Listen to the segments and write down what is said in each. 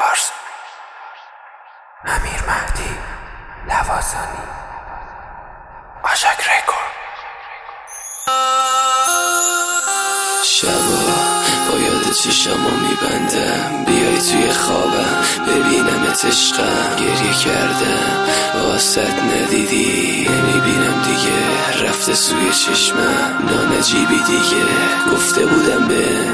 پارس، امیر مهدی، لواسانی، آشک رکورد. شبا با یاد چشمو میبندم، بیای توی خوابم ببینمت عشقم. گریه کردم واسط ندیدی، نمیبینم دیگه رفته سوی چشمم. نانجیبی دیگه گفته بودم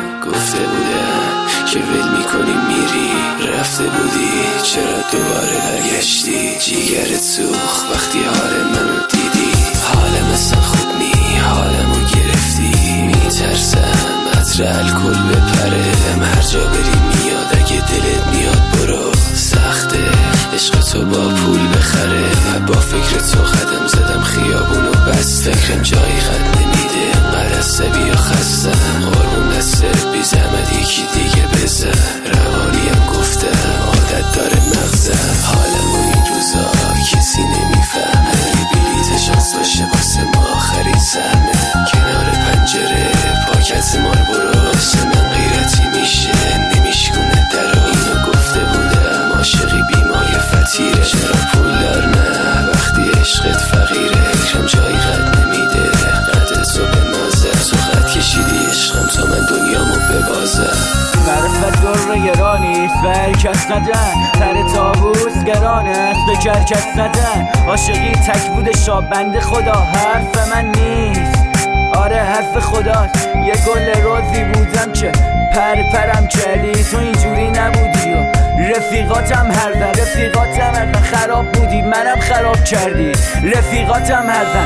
که ول میکنی میری. رفته بودی چرا دوباره برگشتی؟ جیگرت سوخت وقتی حال منو دیدی. حالم اصلا خوب نی، حالمو گرفتی. میترسم عطر الکل بپره، هر جا بری میاد. اگه دلت میاد برو، سخته عشق تو با پول بخره. با فکر تو قدم زدم خیابونو بس، فکرم جایی قد نمیده. انقدر عصبی و خستم، قربون دستت بی زحمت یکی دیگه بزن. روانیم گفتم عادت داره مغزم، حالمو این روزا کسی نمیفهمه. بلیت شانس باشه واسه ما آخرین سهمه. کنار پنجره پاکت مار برو، واسه من غیرتی میشه نمیشکونه درو. اینو گفته بودم عاشقی بیمای فتیره. چرا پولدار نه وقتی عشقت فقیره؟ فکرم جایی قد نمیده، قد تو به نازه. تو قد کشیدی عشقم تا من دنیامو ببازم. معرفت در گرانیست و هرکس ندن، سر تابوس گران است و کرکس ندن. عاشقی تک بوده شابند خدا، حرف من نیست، آره حرف خداست. یه گل روزی بودم که پرم کردی، تو اینجوری نبودی و رفیقاتم هردن خراب بودی، منم خراب کردی. رفیقاتم هردن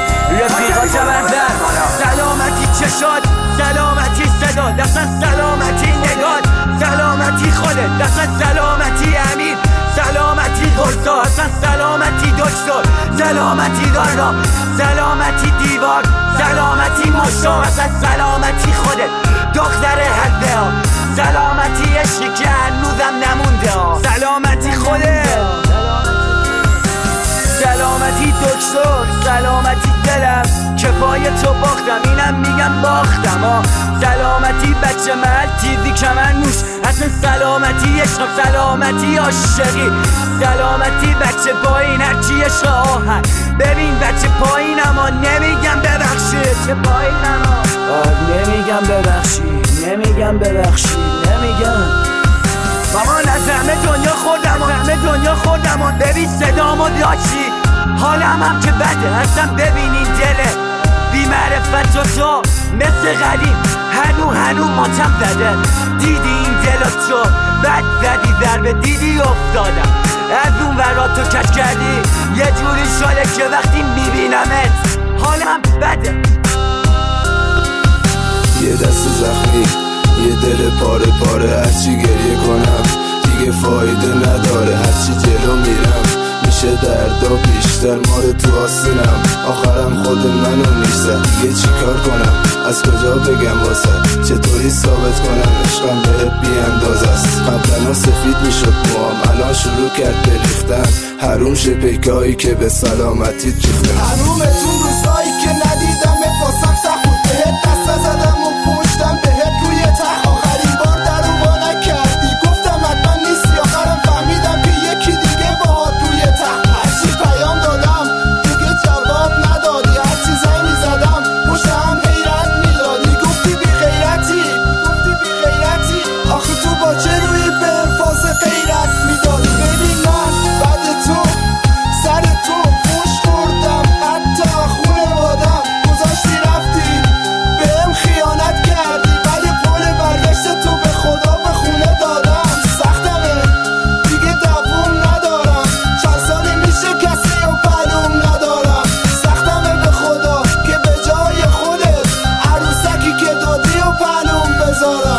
سلامتی چشات، سلامتی صدا، دستن سلامتی نگات، سلامتی خودت، دستن سلامتی امیر، سلامتی غرصا، دستن سلامتی دکتر، سلامتی دارا، سلامتی دیوار، سلامتی مشتام، دستن سلامتی خودت دختر حده ها، سلامتی عشقی که هنوزم نمونده ها، سلامتی خودت، سلامتی دکتر، سلامتی دلم که پای تو باختم، اینم میگم باختم ها. سلامتی بچه محل تیزی کمر نوش، اصلا سلامتی عشق، سلامتی عاشقی، سلامتی بچه پایین هرچی عشق آهن. ببین بچه پایین اما نمیگم ببخشید، چه پایین اما نمیگم ببخشید، نمیگم بابا از همه دنیا خوردم ببین صدامو داشتی، حالم هم که بده هستم. ببین این دله بی معرفت و تو مثل قدیم هنو ماتم زده. دیدی این دل تو بد زدی ضربه، دیدی افتادم از اون ورا تو کش کردی. یه جوری شده که وقتی میبینمت حالم بده. یه دست زخمی، یه دل پاره هرچی گریه کنم دیگه فایده نداره. هرچی جلو میرم میشه دردا بیشتر، مال تو آسینم آخرم خود منو میشزد. دیگه چی کار کنم، از کجا بگم واسه، چطوری ثابت کنم عشقم بهت بی اندازه است. قبلا سفید میشد موام، الان شروع کرد بریختن. حروم شه پیکایی که به سلامتیت ریختم. حرومتون روزایی که ندیدم واسم سخت بود، بهت دست زدم و پشتم بهت روی تخت. آخرین بار در رو با نکردی، گفتم حتما نیستی، آخرم فهمیدم که یکی دیگه باهات روی تخت. هرچی پیام دادم دیگه جواب ندادی، هرچی زنگ زدم پشتم حیرت میدادی. گفتی بی غیرتی، آخه تو با چه روی به فاز غیرت میدادی؟ ببین من بعد تو سر تو خوش خوردم، حتی خونوادم گذاشتی رفتی، بهم خیانت کردی، ولی قول برگشت تو به خدا به خونه دادم. سختمه دیگه دووم ندارم، چند سالی میشه کسی و پلوم ندارم. سختمه به خدا که به جای خودت عروسکی که دادی و پلوم بذارم.